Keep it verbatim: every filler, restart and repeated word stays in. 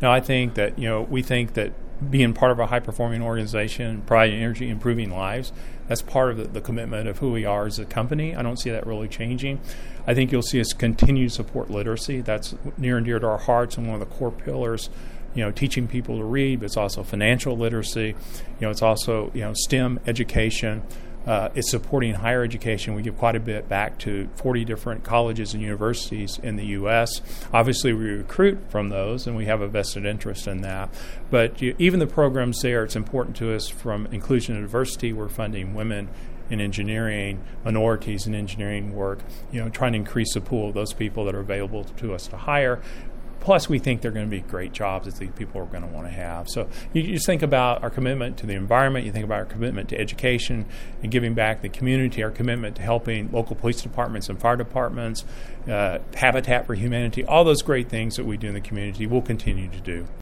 No, I think that, you know, we think that being part of a high-performing organization, providing energy, improving lives, that's part of the, the commitment of who we are as a company. I don't see that really changing. I think you'll see us continue to support literacy. That's near and dear to our hearts and one of the core pillars. You know, teaching people to read, but it's also financial literacy. You know, it's also, you know, STEM education. Uh, it's supporting higher education. We give quite a bit back to forty different colleges and universities in the U S Obviously, we recruit from those, and we have a vested interest in that. But you, even the programs there, it's important to us from inclusion and diversity. We're funding women in engineering, minorities in engineering work, you know, trying to increase the pool of those people that are available to us to hire. Plus, we think they're going to be great jobs that these people are going to want to have. So you just think about our commitment to the environment, you think about our commitment to education and giving back the community, our commitment to helping local police departments and fire departments, uh, Habitat for Humanity, all those great things that we do in the community we'll continue to do.